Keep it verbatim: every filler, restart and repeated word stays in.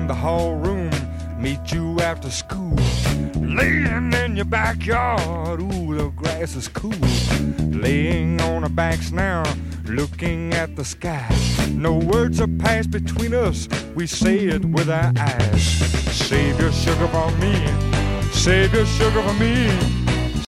in the hall room, meet you after school. Laying in your backyard, ooh, the grass is cool. Laying on our backs now, looking at the sky. No words are passed between us, we say it with our eyes. Save your sugar for me, save your sugar for me.